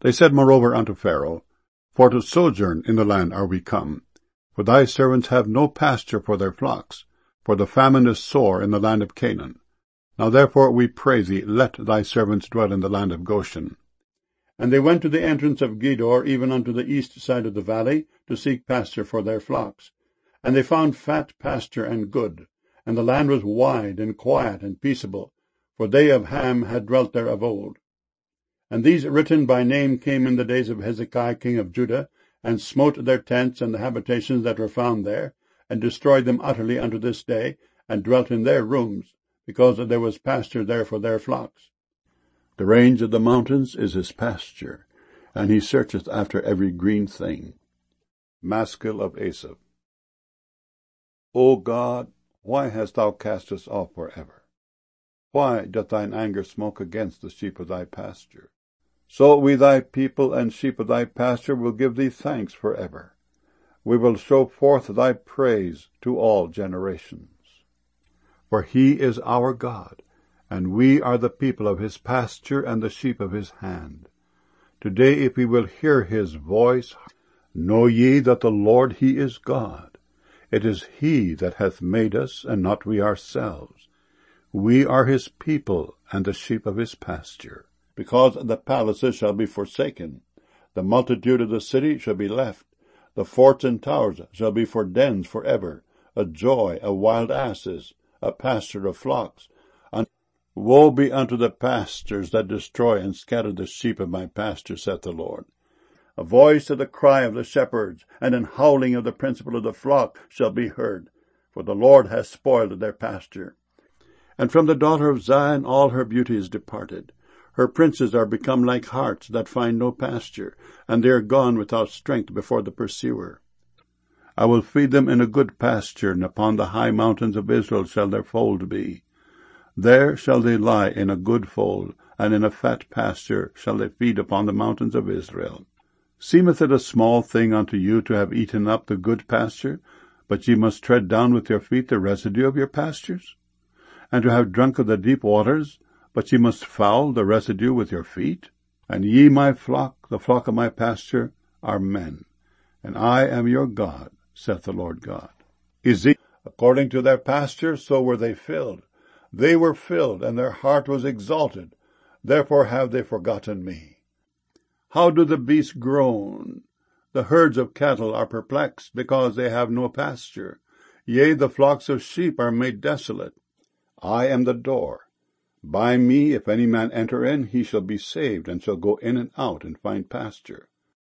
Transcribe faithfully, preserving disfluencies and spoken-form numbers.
They said moreover unto Pharaoh, For to sojourn in the land are we come, for thy servants have no pasture for their flocks, for the famine is sore in the land of Canaan. Now therefore we pray thee, let thy servants dwell in the land of Goshen. And they went to the entrance of Gedor, even unto the east side of the valley, to seek pasture for their flocks. And they found fat pasture and good, and the land was wide and quiet and peaceable, for they of Ham had dwelt there of old. And these written by name came in the days of Hezekiah king of Judah, and smote their tents and the habitations that were found there, and destroyed them utterly unto this day, and dwelt in their rooms, because there was pasture there for their flocks. The range of the mountains is his pasture, and he searcheth after every green thing. Maskil of Asaph. O God, why hast thou cast us off for ever? Why doth thine anger smoke against the sheep of thy pasture? So we thy people and sheep of thy pasture will give thee thanks for ever. We will show forth thy praise to all generations. For he is our God, and we are the people of his pasture and the sheep of his hand. Today if we will hear his voice, know ye that the Lord he is God. It is he that hath made us, and not we ourselves. We are his people, and the sheep of his pasture. Because the palaces shall be forsaken, the multitude of the city shall be left, the forts and towers shall be for dens for ever, a joy of wild asses, a pasture of flocks. And woe be unto the pastors that destroy and scatter the sheep of my pasture, saith the Lord. A voice of the cry of the shepherds, and an howling of the principal of the flock shall be heard, for the Lord hath spoiled their pasture. And from the daughter of Zion all her beauty is departed. Her princes are become like harts that find no pasture, and they are gone without strength before the pursuer. I will feed them in a good pasture, and upon the high mountains of Israel shall their fold be. There shall they lie in a good fold, and in a fat pasture shall they feed upon the mountains of Israel. Seemeth it a small thing unto you to have eaten up the good pasture, but ye must tread down with your feet the residue of your pastures? And to have drunk of the deep waters, but ye must foul the residue with your feet? And ye, my flock, the flock of my pasture, are men, and I am your God, saith the Lord God. Ezekiel, according to their pasture, so were they filled. They were filled, and their heart was exalted. Therefore have they forgotten me. How do the beasts groan? The herds of cattle are perplexed, because they have no pasture. Yea, the flocks of sheep are made desolate. I am the door. By me, if any man enter in, he shall be saved, and shall go in and out and find pasture.